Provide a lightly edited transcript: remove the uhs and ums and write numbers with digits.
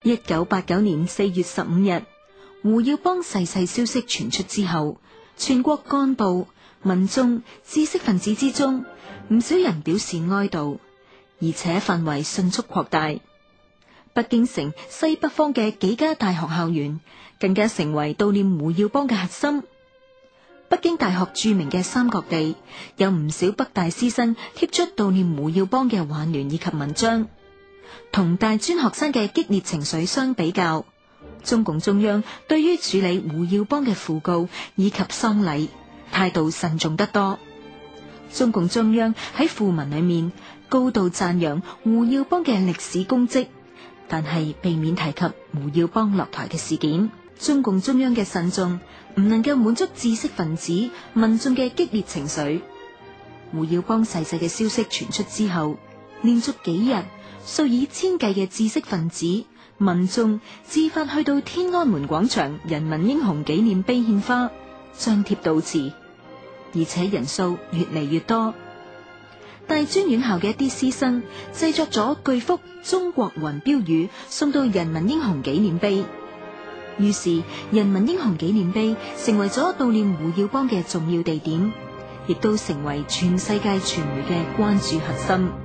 1989年4月15日，胡耀邦逝世消息傳出之後，全國幹部、民眾、知識分子之中，唔少人表示哀悼，而且範圍迅速擴大。北京城西北方嘅幾家大學校園更加成為悼念胡耀邦嘅核心。北京大學著名嘅三角地有唔少北大師生貼出悼念胡耀邦嘅挽聯以及文章。同大專學生嘅激烈情緒相比較，中共中央對於處理胡耀邦嘅訃告以及喪禮態度慎重得多。中共中央喺訃文裏面高度讚揚胡耀邦嘅歷史功績，但係避免提及胡耀邦落台嘅事件。中共中央嘅慎重唔能夠滿足知識分子、民眾嘅激烈情緒。胡耀邦逝世嘅消息傳出之後，連續幾日，數以千計嘅知識分子、民眾自發去到天安門廣場人民英雄紀念碑獻花、張貼悼詞，而且人數越嚟越多。大專院校嘅一啲師生製作咗巨幅中國雲標語送到人民英雄紀念碑，於是人民英雄紀念碑成為咗悼念胡耀邦嘅重要地點，亦都成為全世界傳媒嘅關注核心。